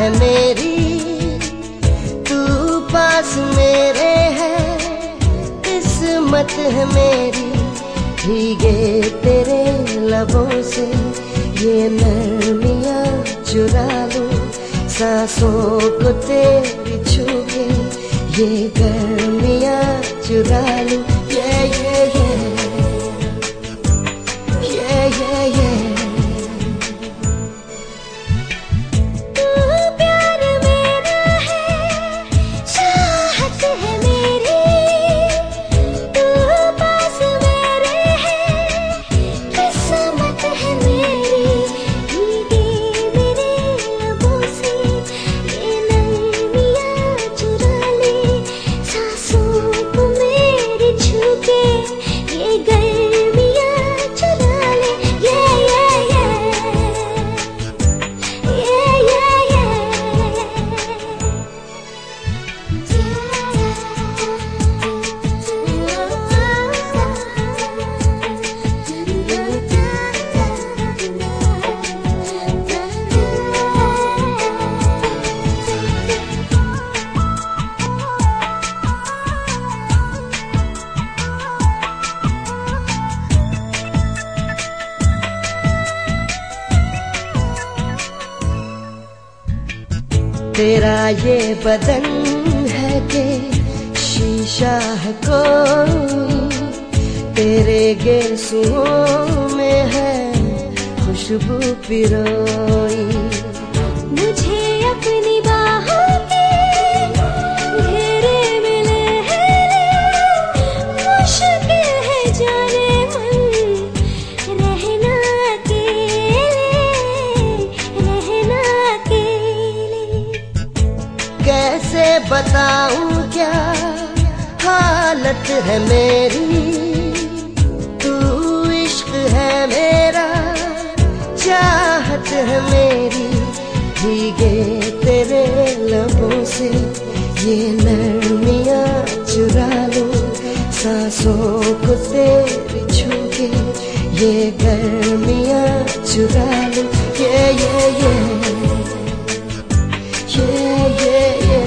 है मेरी, तू पास मेरे है, किस्मत है मेरी। भीगे तेरे लबों से ये नरमियाँ चुरा लूं, सांसों को तेरी छू के ये गर्मियाँ चुरा लूं। yeah, yeah, yeah. Yeah, yeah, yeah. तेरा ये बदन है कि शीशा है कोई, तेरे गेसुओं में है खुशबू पिरोई। मुझे अपनी बाहों के घेरे में ले मुश्किल है जाने मन, रहना अकेले। कैसे बताऊं क्या हालत है मेरी, तू इश्क है मेरा, चाहत है मेरी। भीगे तेरे लबों से ये नरमियाँ चुरा लूं, सांसों को तेरी छू के ये गर्मियाँ चुरा लूं। ये ये ये yeah, yeah, yeah.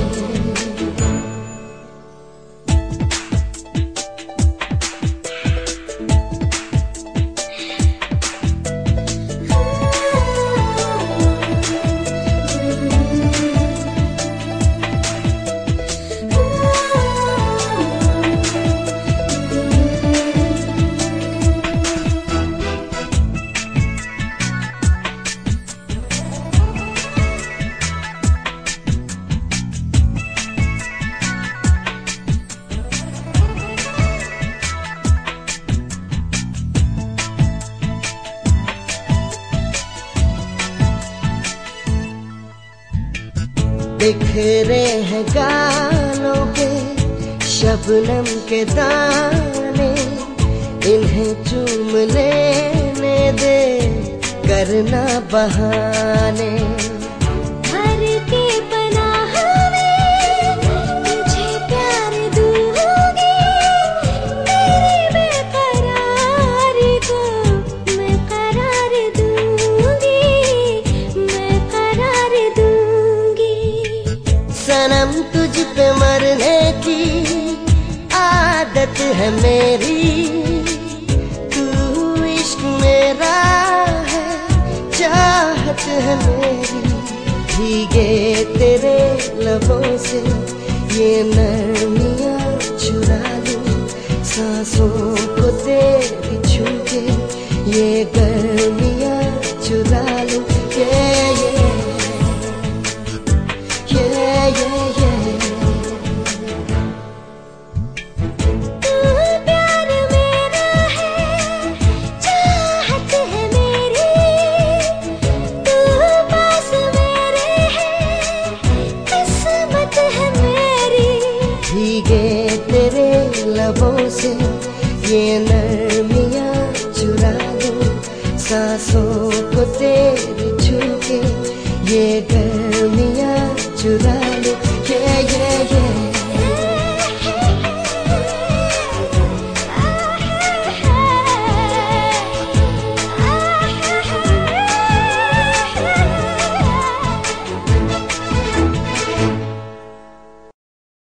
बिखरे हैं गालों पे शबनम के दाने, इन्हें चूम लेने दे करना बहाने। भर के पनाह में तुझे प्यार दूंगी, तेरी बेकरारी को मैं करार दूंगी, मैं करार दूंगी। सनम तुझ पे मरने की आदत है मेरी, तू इश्क मेरा है, चाहत है मेरी। भीगे तेरे लबों से ये नरमियाँ चुरा लूं, सांसों को तेरी छू के ये गर्मियाँ चुरा लूं। yeah, yeah. Yeah, yeah, yeah. तू प्यार मेरा है, चाहत है मेरी, तू पास मेरे है, किस्मत है मेरी। भीगे तेरे लबों से ये नरमियाँ चुरा लूं, सांसों को तेरी छू के ये गर्मियाँ चुरा लूं। yeah, yeah, yeah.